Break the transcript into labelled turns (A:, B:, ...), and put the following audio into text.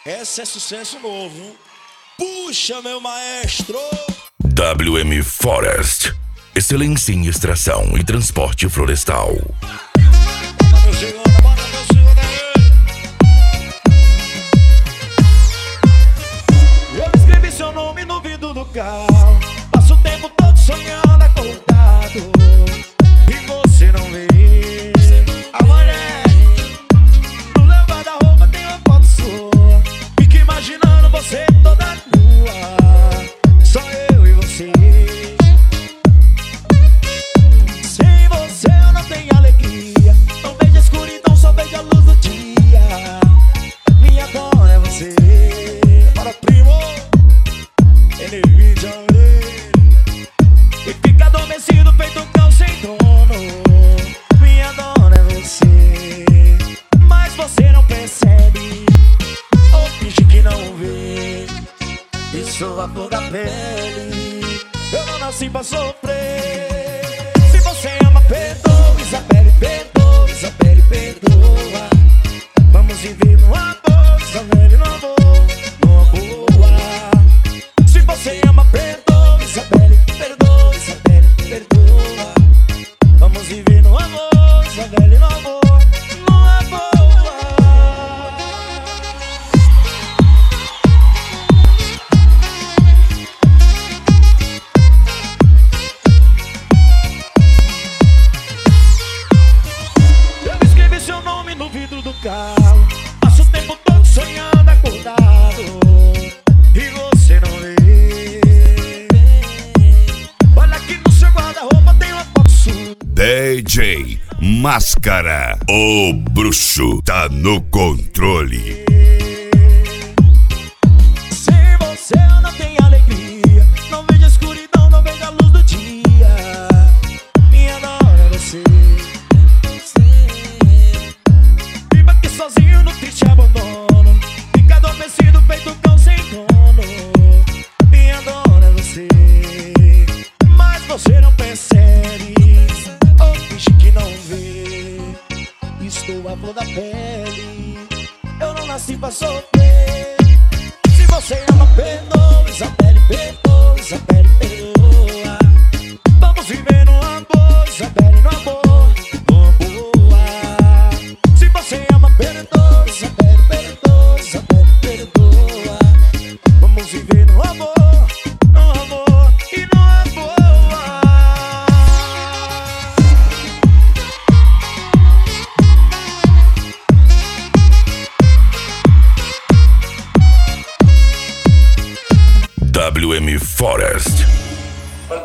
A: Esse é sucesso novo. Puxa, meu maestro!
B: WM Forest. Excelência em extração e transporte florestal.
A: Eu escrevi seu nome no vidro do carro. Passo o tempo todo sonhando acordado e você não vê. A mulher no meu guarda-roupa tem uma foto sua. Fico imaginando você toda nua. Só eu e você. Sem você eu não tenho alegria. Não vejo a escuridão, só vejo a luz do dia. Minha dona é você. Para primo NVIDIA e fica adormecido feito um cão sem dono. Minha dona é você, mas você não percebe ou finge que não vê. Isso a flor da pele. Eu não nasci pra sofrer. Se você ama, perdoa, Isabelle, perdoa, Isabelle, perdoa. Vamos viver no amor, Isabelle, no amor. Você ama, perdoa, Isabelle, perdoa, Isabelle, perdoa. Vamos viver no amor, Isabelle, no amor, no amor. Eu escrevi seu nome no vidro do carro. Passo o tempo todo sonhando acordado e você não vê.
B: DJ Máscara, o bruxo tá no controle.
A: Sem você eu não tenho alegria. Não vejo a escuridão, não vejo a luz do dia. Minha dona é você. Viva aqui sozinho no triste abandono. Fica adormecido feito um cão sem dono. Minha dona é você, mas você não percebe ou finge que não vê. Estou a flor da pele. Eu não nasci pra sofrer. Se você ama, perdoa, Isabelle, perdoa, Isabelle, perdoa. Vamos viver no amor, Isabelle, no amor, no amor. Se você ama, perdoa, Isabelle, perdoa, Isabelle, perdoa. Vamos viver no amor, no amor e no amor.
B: WM Forest.